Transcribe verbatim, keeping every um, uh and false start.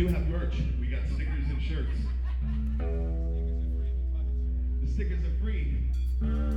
do have merch. We got stickers and shirts. The stickers are free.